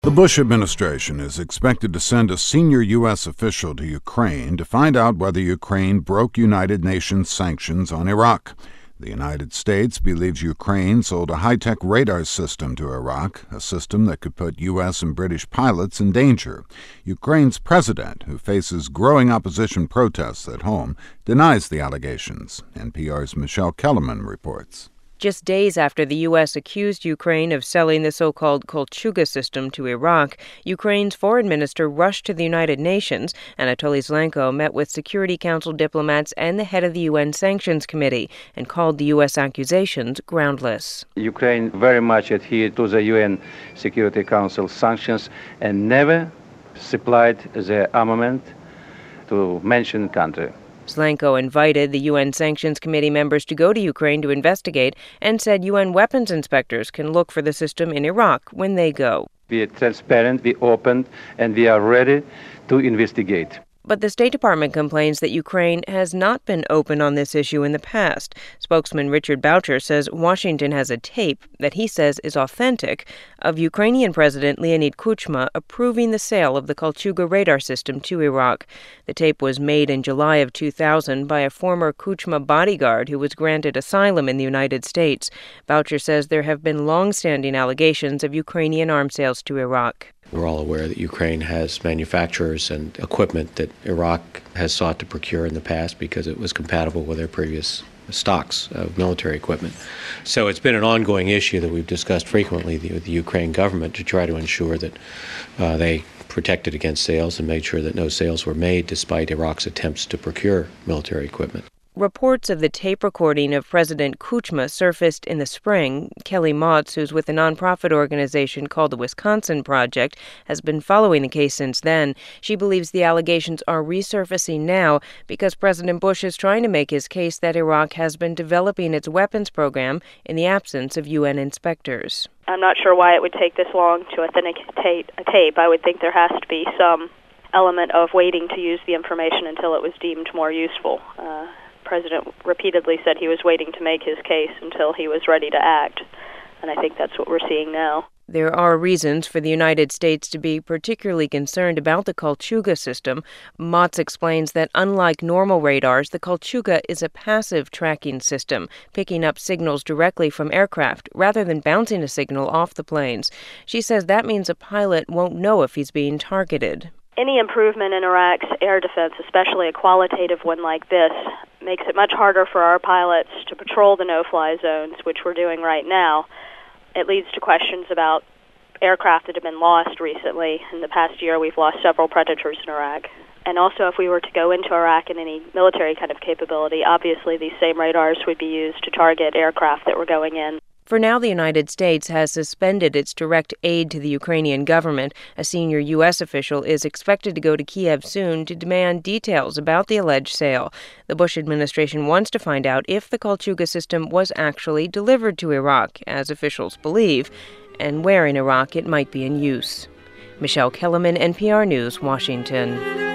The Bush administration is expected to send a senior U.S. official to Ukraine to find out whether Ukraine broke United Nations sanctions on Iraq. The United States believes Ukraine sold a high-tech radar system to Iraq, a system that could put U.S. and British pilots in danger. Ukraine's president, who faces growing opposition protests at home, denies the allegations. NPR's Michelle Kellerman reports. Just days after the U.S. accused Ukraine of selling the so-called Kolchuga system to Iraq, Ukraine's foreign minister rushed to the United Nations. Anatoly Zlenko met with Security Council diplomats and the head of the UN Sanctions Committee and called the U.S. accusations groundless. Ukraine very much adhered to the UN Security Council sanctions and never supplied the armament to mentioned country. Zlenko invited the UN Sanctions Committee members to go to Ukraine to investigate and said UN weapons inspectors can look for the system in Iraq when they go. We are transparent, we are open, and we are ready to investigate. But the State Department complains that Ukraine has not been open on this issue in the past. Spokesman Richard Boucher says Washington has a tape that he says is authentic of Ukrainian President Leonid Kuchma approving the sale of the Kolchuga radar system to Iraq. The tape was made in July of 2000 by a former Kuchma bodyguard who was granted asylum in the United States. Boucher says there have been long-standing allegations of Ukrainian arms sales to Iraq. We're all aware that Ukraine has manufacturers and equipment that Iraq has sought to procure in the past because it was compatible with their previous stocks of military equipment. So it's been an ongoing issue that we've discussed frequently with the Ukraine government to try to ensure that they protected against sales and made sure that no sales were made despite Iraq's attempts to procure military equipment. Reports of the tape recording of President Kuchma surfaced in the spring. Kelly Motz, who's with a nonprofit organization called the Wisconsin Project, has been following the case since then. She believes the allegations are resurfacing now because President Bush is trying to make his case that Iraq has been developing its weapons program in the absence of UN inspectors. I'm not sure why it would take this long to authenticate a tape. I would think there has to be some element of waiting to use the information until it was deemed more useful. The President repeatedly said he was waiting to make his case until he was ready to act, and I think that's what we're seeing now. There are reasons for the United States to be particularly concerned about the Kolchuga system. Motz explains that unlike normal radars, the Kolchuga is a passive tracking system, picking up signals directly from aircraft rather than bouncing a signal off the planes. She says that means a pilot won't know if he's being targeted. Any improvement in Iraq's air defense, especially a qualitative one like this, makes it much harder for our pilots to patrol the no-fly zones, which we're doing right now. It leads to questions about aircraft that have been lost recently. In the past year, we've lost several Predators in Iraq. And also, if we were to go into Iraq in any military kind of capability, obviously these same radars would be used to target aircraft that were going in. For now, the United States has suspended its direct aid to the Ukrainian government. A senior U.S. official is expected to go to Kiev soon to demand details about the alleged sale. The Bush administration wants to find out if the Kolchuga system was actually delivered to Iraq, as officials believe, and where in Iraq it might be in use. Michelle Kellerman, NPR News, Washington.